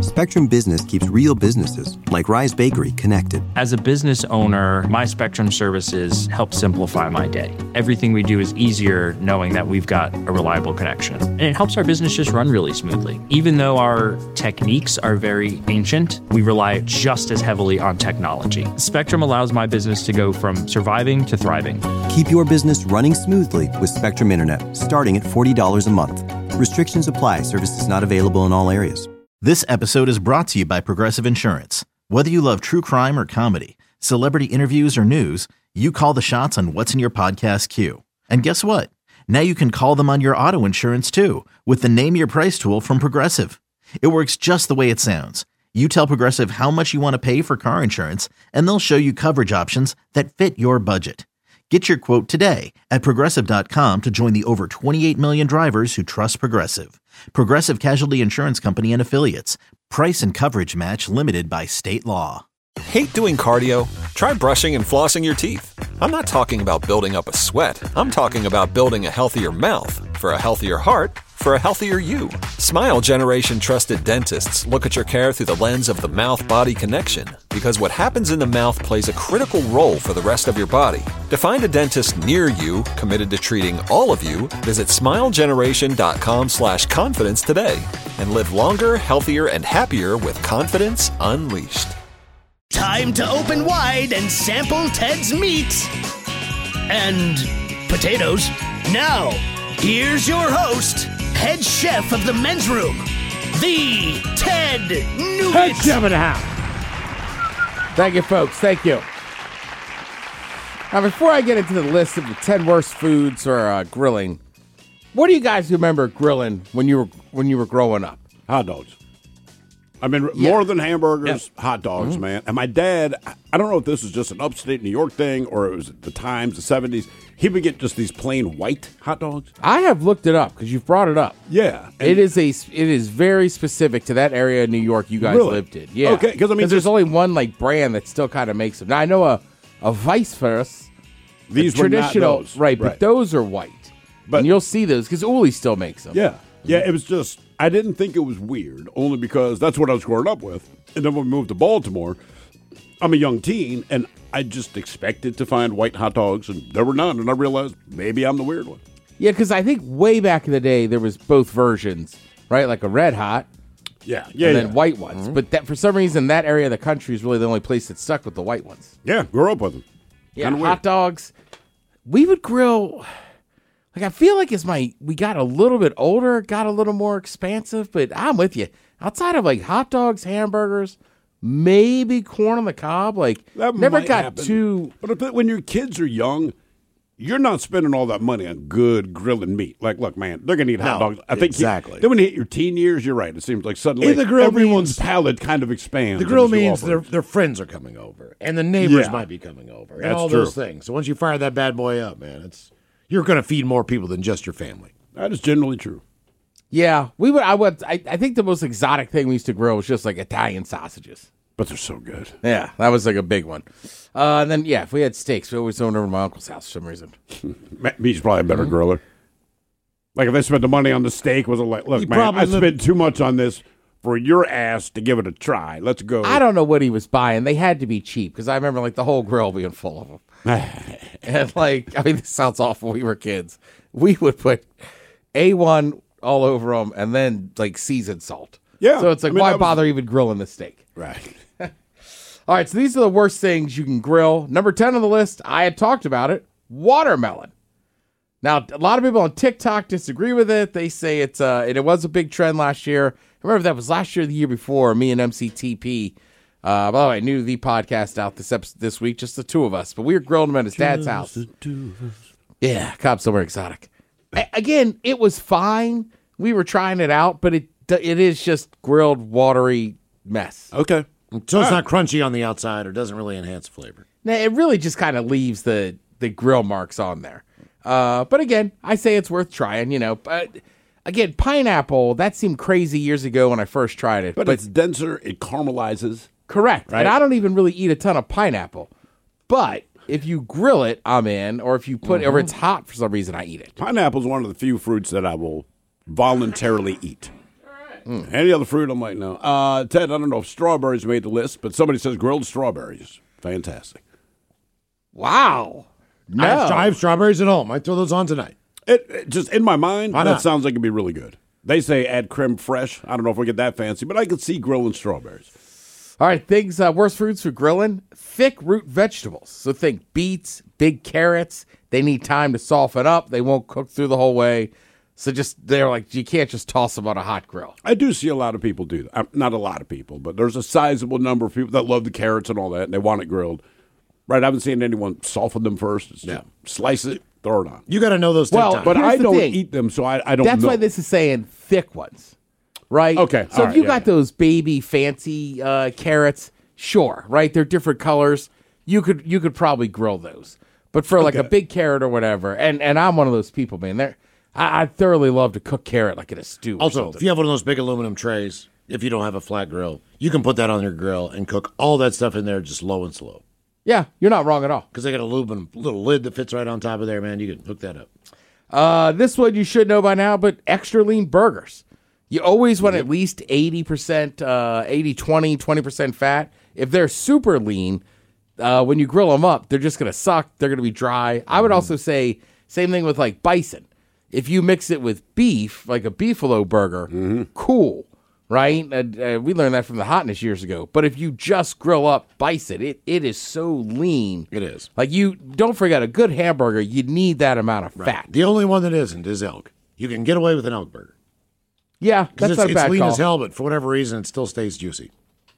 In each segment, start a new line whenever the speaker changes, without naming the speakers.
Spectrum Business keeps real businesses, like Rise Bakery, connected.
As a business owner, my Spectrum services help simplify my day. Everything we do is easier knowing that we've got a reliable connection. And it helps our business just run really smoothly. Even though our techniques are very ancient, we rely just as heavily on technology. Spectrum allows my business to go from surviving to thriving.
Keep your business running smoothly with Spectrum Internet, starting at $40 a month. Restrictions apply. Services not available in all areas.
This episode is brought to you by Progressive Insurance. Whether you love true crime or comedy, celebrity interviews or news, you call the shots on what's in your podcast queue. And guess what? Now you can call them on your auto insurance too with the Name Your Price tool from Progressive. It works just the way it sounds. You tell Progressive how much you want to pay for car insurance, and they'll show you coverage options that fit your budget. Get your quote today at Progressive.com to join the over 28 million drivers who trust Progressive. Progressive Casualty Insurance Company and Affiliates. Price and coverage match limited by state law.
Hate doing cardio? Try brushing and flossing your teeth. I'm not talking about building up a sweat. I'm talking about building a healthier mouth. For a healthier heart, for a healthier you. Smile Generation trusted dentists look at your care through the lens of the mouth-body connection, because what happens in the mouth plays a critical role for the rest of your body. To find a dentist near you committed to treating all of you, visit smilegeneration.com/confidence today and live longer, healthier, and happier with confidence unleashed.
Time to open wide and sample Ted's meat and potatoes. Now, here's your host, head chef of the men's room, the Ted Nugent.
Head chef of the house. Thank you, folks. Thank you. Now, before I get into the list of the 10 worst foods for grilling, what do you guys remember grilling when you were growing up?
Hot dogs. I mean, more than hamburgers, hot dogs, man. And my dad, I don't know if this was just an upstate New York thing or it was at the times, the 70s. He would get just these plain white hot dogs.
I have looked it up because you've brought it up.
Yeah.
It is very specific to that area of New York you guys lived in. Yeah.
Okay, because
there's only one like brand that still kind of makes them. Now, I know a Vice Versa.
These were
traditional,
not those.
right? But those are white.
But
and you'll see those because Uli still makes them.
Yeah. Yeah, it was just, I didn't think it was weird, only because that's what I was growing up with. And then when we moved to Baltimore, I'm a young teen, and I just expected to find white hot dogs, and there were none. And I realized maybe I'm the weird one.
Yeah, because I think way back in the day, there was both versions, right? Like a red hot.
Yeah.
And then white ones. But that for some reason, that area of the country is really the only place that stuck with the white ones.
Yeah, grew up with them.
Yeah, hot dogs. We would grill. Like, I feel like we got a little bit older, got a little more expansive, but I'm with you. Outside of, like, hot dogs, hamburgers, maybe corn on the cob, like,
that
never
might
got
happen.
too...
But when your kids are young, you're not spending all that money on good grilling meat. Like, look, man, they're going to eat hot dogs. I think
exactly.
Then when you hit your teen years, you're right. It seems like suddenly
the grill
everyone's palate kind of expands.
The grill means their friends are coming over, and the neighbors might be coming over, and all those things. So once you fire that bad boy up, man, you're going to feed more people than just your family.
That is generally true.
Yeah, I think the most exotic thing we used to grill was just like Italian sausages.
But they're so good.
Yeah, that was like a big one. And then, if we had steaks, we always went over to my uncle's house for some reason.
He's probably a better griller. Like, if they spent the money on the steak, was it like, look, man, I spent too much on this for your ass to give it a try. Let's go.
I don't know what he was buying. They had to be cheap, because I remember, like, the whole grill being full of them. And, like, I mean, this sounds awful. We were kids. We would put A1 all over them and then, like, seasoned salt.
Yeah.
So it's like, why bother even grilling the steak?
Right.
All right, so these are the worst things you can grill. Number 10 on the list, I had talked about it, watermelon. Now, a lot of people on TikTok disagree with it. They say and it was a big trend last year. I remember that was last year or the year before, me and MCTP. By the way, I knew the podcast out this week, just the two of us. But we were grilling them at his dad's house. Yeah, Cobb Somewhere Exotic. Again, it was fine. We were trying it out, but it is just grilled, watery mess.
Okay.
So it's not crunchy on the outside or doesn't really enhance flavor.
Nah, it really just kind of leaves the grill marks on there. But again, I say it's worth trying, But again, pineapple, that seemed crazy years ago when I first tried it.
But it's denser. It caramelizes.
Correct.
Right?
And I don't even really eat a ton of pineapple. But if you grill it, I'm in. Or if you put or it's hot for some reason, I eat it.
Pineapple is one of the few fruits that I will voluntarily eat.
All right.
Any other fruit, I'm like, no. Ted, I don't know if strawberries made the list, but somebody says grilled strawberries. Fantastic.
Wow. No.
I have strawberries at home. I throw those on tonight.
It just in my mind,
Why
that
not?
sounds like it'd be really good. They say add creme fraiche. I don't know if we get that fancy, but I could see grilling strawberries.
All right, things, worst fruits for grilling, thick root vegetables. So think beets, big carrots. They need time to soften up. They won't cook through the whole way. So they're like, you can't just toss them on a hot grill.
I do see a lot of people do that. Not a lot of people, but there's a sizable number of people that love the carrots and all that, and they want it grilled. Right, I haven't seen anyone soften them first. It's just slice it, throw it on.
You got to know those.
Well,
but
here's
I
the
don't
thing.
eat them, so I don't know.
That's why this is saying thick ones, right?
Okay,
So
all
if
right,
you
yeah,
got
yeah.
those baby fancy carrots, sure, right? They're different colors. You could probably grill those. But for like a big carrot or whatever, and I'm one of those people, man. I thoroughly love to cook carrot like in a stew.
Also, if you have one of those big aluminum trays, if you don't have a flat grill, you can put that on your grill and cook all that stuff in there just low and slow.
Yeah, you're not wrong at all.
Because they got a little lid that fits right on top of there, man. You can hook that up.
This one you should know by now, but extra lean burgers. You always want at least 80%, 20% fat. If they're super lean, when you grill them up, they're just going to suck. They're going to be dry. I would also say same thing with like bison. If you mix it with beef, like a beefalo burger, cool, right? We learned that from the Hotness years ago. But if you just grill up bison, it is so lean.
It is.
Like you don't forget, a good hamburger, you need that amount of fat.
The only one that isn't is elk. You can get away with an elk burger.
Yeah, that's not a
it's
bad
lean
call.
as hell, but for whatever reason, it still stays juicy.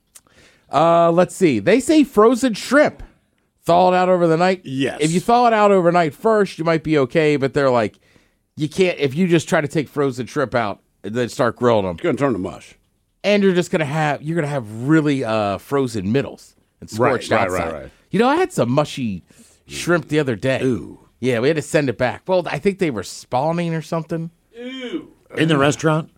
Let's see. They say frozen shrimp. Thaw it out over the night.
Yes.
If you thaw it out overnight first, you might be okay, but they're like, you can't, if you just try to take frozen shrimp out and then start grilling them,
It's going to turn to mush.
and you're going to have really frozen middles and scorched outside.
Right.
You know, I had some mushy shrimp the other day.
Ooh.
Yeah, we had to send it back. Well, I think they were spawning or something.
In the restaurant,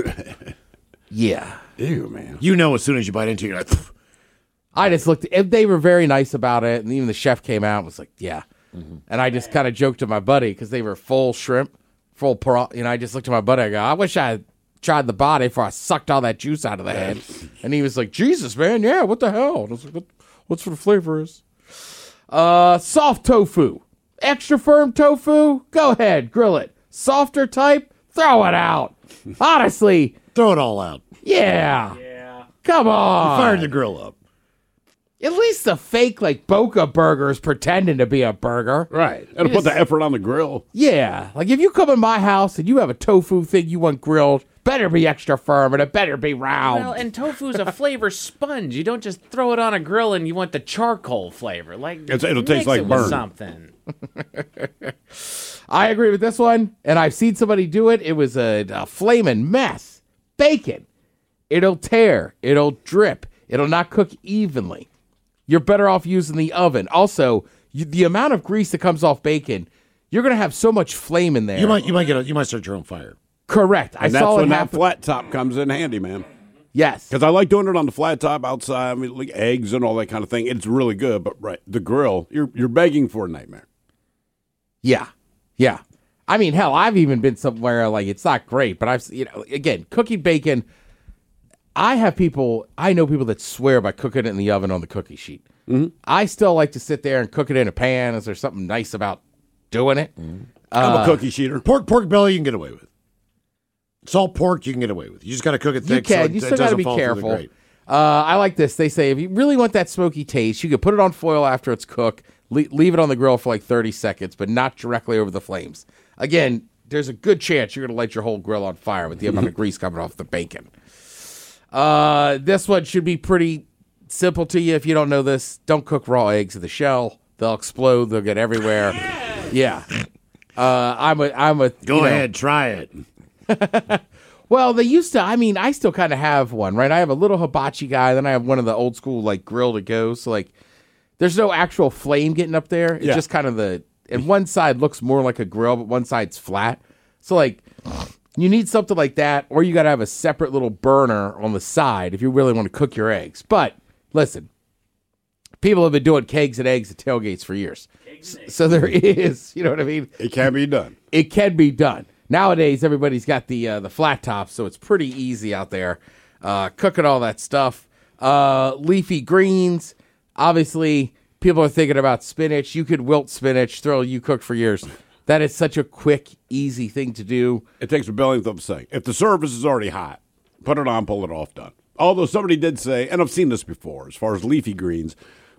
Yeah.
Ew, man.
you know as soon as you bite into it, you're like, pff.
I just looked, if they were very nice about it, and even the chef came out and was like, yeah. And I just kind of joked to my buddy because they were full shrimp, full prawn. You know, I just looked at my buddy. I go, I wish I had tried the body before I sucked all that juice out of the head. And he was like, Jesus, man, yeah, what the hell? And I was like, what's for the flavor is? Soft tofu. Extra firm tofu? Go ahead, grill it. Softer type? Throw it out. Honestly,
Throw it all out.
yeah. Come on.
Fired the grill up.
At least the fake, like, Boca burger is pretending to be a burger.
Right. And put the effort on the grill.
Yeah. Like, if you come in my house and you have a tofu thing you want grilled, better be extra firm and it better be round.
Well, and tofu's a flavor sponge. You don't just throw it on a grill and you want the charcoal flavor. Like
It'll taste
mix
like
it with
burn.
something.
I agree with this one, and I've seen somebody do it. It was a flaming mess. Bacon. It'll tear. It'll drip. It'll not cook evenly. You're better off using the oven. Also, the amount of grease that comes off bacon, you're going to have so much flame in there.
You might start your own fire.
Correct.
And that's when that flat top comes in handy, man.
Yes.
Because I like doing it on the flat top outside, I mean, like eggs and all that kind of thing. It's really good, but the grill, you're begging for a nightmare.
Yeah. Yeah. I mean, hell, I've even been somewhere like it's not great, but again, cooking bacon. I know people that swear by cooking it in the oven on the cookie sheet. Mm-hmm. I still like to sit there and cook it in a pan. Is there something nice about doing it?
Mm-hmm. I'm a cookie sheeter.
Pork belly you can get away with. Salt pork you can get away with. You just got to cook it thick.
You can. You still got to be careful. I like this. They say if you really want that smoky taste, you can put it on foil after it's cooked. Leave it on the grill for like 30 seconds, but not directly over the flames. Again, there's a good chance you're going to light your whole grill on fire with the amount of grease coming off the bacon. This one should be pretty simple to you if you don't know this. Don't cook raw eggs in the shell. They'll explode. They'll get everywhere. Yeah.
Go ahead, try it.
Well, they used to, I still kind of have one, right? I have a little hibachi guy, then I have one of the old school, like, grill to go. So, like, there's no actual flame getting up there. It's just kind of and one side looks more like a grill, but one side's flat. So, like, you need something like that, or you got to have a separate little burner on the side if you really want to cook your eggs. But, listen, people have been doing kegs and eggs at tailgates for years. So there is, you know what I mean?
It can be done.
It can be done. Nowadays, everybody's got the flat top, so it's pretty easy out there cooking all that stuff. Leafy greens, obviously, people are thinking about spinach. You could wilt spinach, you cooked for years. That is such a quick, easy thing to do.
It takes a billionth of a second. If the surface is already hot, put it on, pull it off, done. Although somebody did say, and I've seen this before, as far as leafy greens,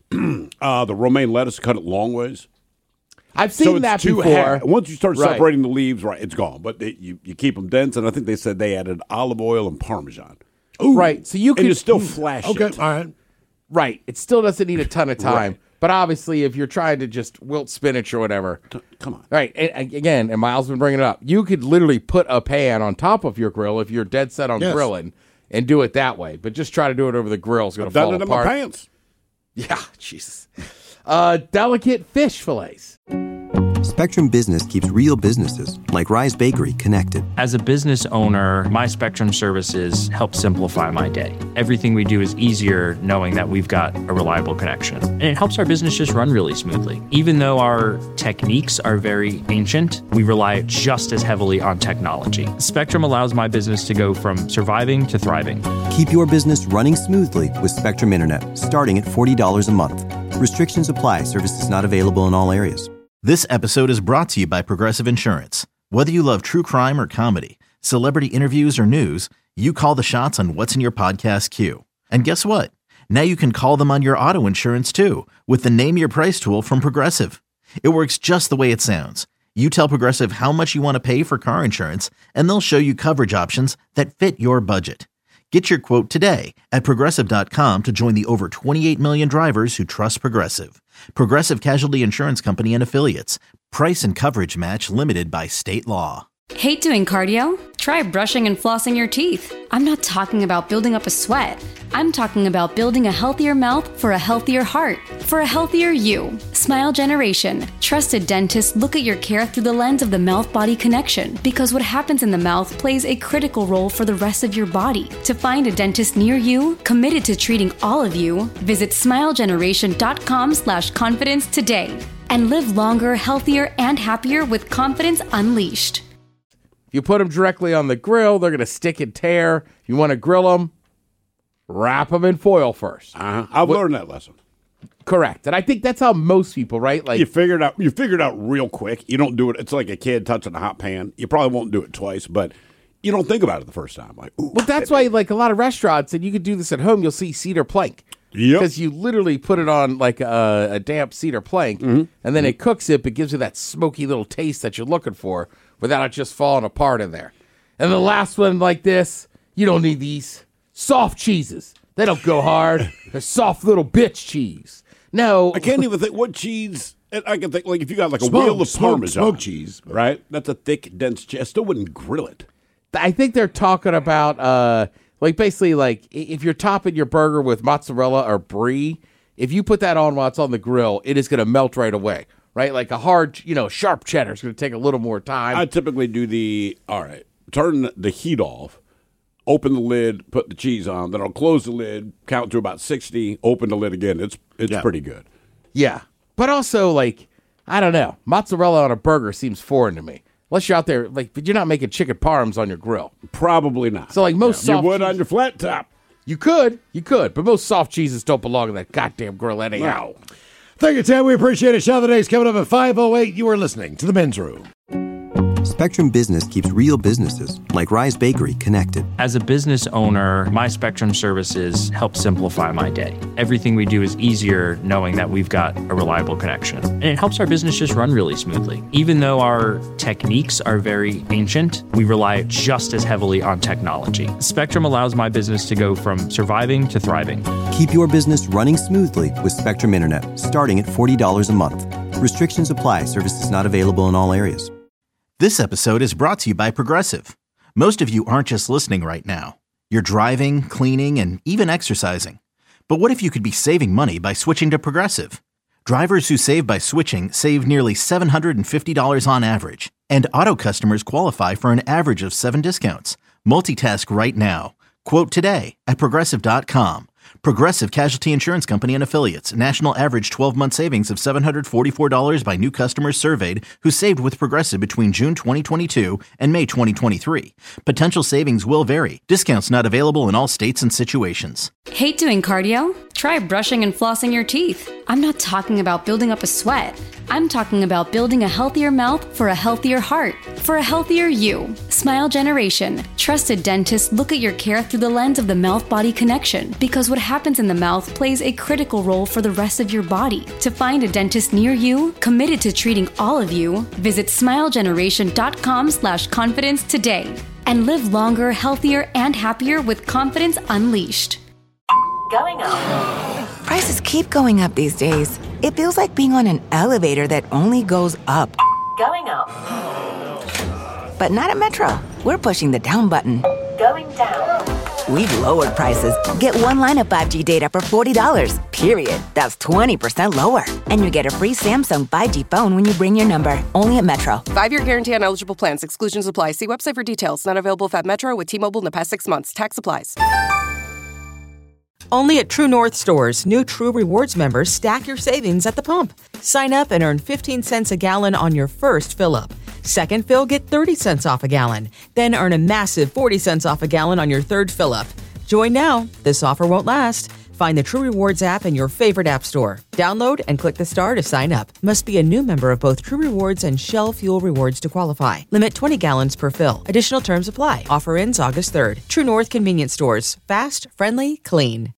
the romaine lettuce, cut it long ways.
I've seen that before.
Once you start separating the leaves, it's gone. But you keep them dense, and I think they said they added olive oil and Parmesan.
Ooh. Right, so you can...
And you still flash it.
Okay, all right.
Right, it still doesn't need a ton of time. Right. But obviously, if you're trying to just wilt spinach or whatever...
Come on.
Right, and Miles been bringing it up. You could literally put a pan on top of your grill if you're dead set on grilling and do it that way. But just try to do it over the grill. It's going to fall apart.
I've done it in my pants.
Yeah, Jesus. Delicate fish fillets.
Spectrum Business keeps real businesses like Rise Bakery connected.
As a business owner, my Spectrum services help simplify my day. Everything we do is easier knowing that we've got a reliable connection. And it helps our business just run really smoothly. Even though our techniques are very ancient, we rely just as heavily on technology. Spectrum allows my business to go from surviving to thriving.
Keep your business running smoothly with Spectrum Internet, starting at $40 a month. Restrictions apply. Services not available in all areas.
This episode is brought to you by Progressive Insurance. Whether you love true crime or comedy, celebrity interviews or news, you call the shots on what's in your podcast queue. And guess what? Now you can call them on your auto insurance too with the Name Your Price tool from Progressive. It works just the way it sounds. You tell Progressive how much you want to pay for car insurance, and they'll show you coverage options that fit your budget. Get your quote today at Progressive.com to join the over 28 million drivers who trust Progressive. Progressive Casualty Insurance Company and Affiliates. Price and coverage match limited by state law.
Hate doing cardio? Try brushing and flossing your teeth. I'm not talking about building up a sweat. I'm talking about building a healthier mouth for a healthier heart, for a healthier you. Smile Generation. Trusted dentists look at your care through the lens of the mouth-body connection, because what happens in the mouth plays a critical role for the rest of your body. To find a dentist near you, committed to treating all of you, visit smilegeneration.com/confidence today. And live longer, healthier, and happier with confidence unleashed.
If you put them directly on the grill, they're going to stick and tear. If you want to grill them, wrap them in foil first.
I've learned that lesson.
Correct. And I think that's how most people, right? Like
you figured out real quick. You don't do it. It's like a kid touching a hot pan. You probably won't do it twice, but you don't think about it the first time. Like, ooh,
well, that's why, like a lot of restaurants, and you could do this at home, you'll see cedar plank.
Yep.
Because you literally put it on like a damp cedar plank, and then it cooks it, but gives you that smoky little taste that you're looking for without it just falling apart in there. And the last one like this, you don't need these. Soft cheeses. They don't go hard. They're soft little bitch cheese. No.
I can't even think what cheese. I can think, like, if you got like a wheel of Parmesan.
Smoked cheese.
Right? That's a thick, dense cheese. I still wouldn't grill it.
I think they're talking about, basically, if you're topping your burger with mozzarella or brie, if you put that on while it's on the grill, it is going to melt right away. Right? Like a hard, sharp cheddar is going to take a little more time.
I typically do turn the heat off, open the lid, put the cheese on, then I'll close the lid, count to about 60, open the lid again. It's pretty good.
Yeah. But also, I don't know. Mozzarella on a burger seems foreign to me. Unless you're out there, you're not making chicken parms on your grill.
Probably not.
So, most soft
you would on your flat top.
You could, but most soft cheeses don't belong in that goddamn grill anyhow.
Wow. Thank you, Ted. We appreciate it. Shot of the Day's coming up at 5:08. You are listening to The Men's Room.
Spectrum Business keeps real businesses like Rise Bakery connected.
As a business owner, my Spectrum services help simplify my day. Everything we do is easier knowing that we've got a reliable connection. And it helps our business just run really smoothly. Even though our techniques are very ancient, we rely just as heavily on technology. Spectrum allows my business to go from surviving to thriving.
Keep your business running smoothly with Spectrum Internet, starting at $40 a month. Restrictions apply. Services not available in all areas.
This episode is brought to you by Progressive. Most of you aren't just listening right now. You're driving, cleaning, and even exercising. But what if you could be saving money by switching to Progressive? Drivers who save by switching save nearly $750 on average. And auto customers qualify for an average of 7 discounts. Multitask right now. Quote today at Progressive.com. Progressive Casualty Insurance Company and Affiliates. National average 12-month savings of $744 by new customers surveyed who saved with Progressive between June 2022 and May 2023. Potential savings will vary. Discounts not available in all states and situations.
Hate doing cardio? Try brushing and flossing your teeth. I'm not talking about building up a sweat. I'm talking about building a healthier mouth for a healthier heart, for a healthier you. Smile Generation. Trusted dentists look at your care through the lens of the mouth-body connection, because what happens in the mouth plays a critical role for the rest of your body. To find a dentist near you, committed to treating all of you, visit smilegeneration.com/confidence today and live longer, healthier, and happier with confidence unleashed.
Going up. Prices keep going up these days. It feels like being on an elevator that only goes up. Going up. But not at Metro. We're pushing the down button. Going down. We've lowered prices. Get one line of 5G data for $40, period. That's 20% lower. And you get a free Samsung 5G phone when you bring your number. Only at Metro.
5-year guarantee on eligible plans. Exclusions apply. See website for details. Not available at Metro with T-Mobile in the past 6 months. Tax applies.
Only at True North stores, new True Rewards members stack your savings at the pump. Sign up and earn 15 cents a gallon on your first fill-up. Second fill, get 30 cents off a gallon. Then earn a massive 40 cents off a gallon on your third fill-up. Join now. This offer won't last. Find the True Rewards app in your favorite app store. Download and click the star to sign up. Must be a new member of both True Rewards and Shell Fuel Rewards to qualify. Limit 20 gallons per fill. Additional terms apply. Offer ends August 3rd. True North Convenience Stores. Fast, friendly, clean.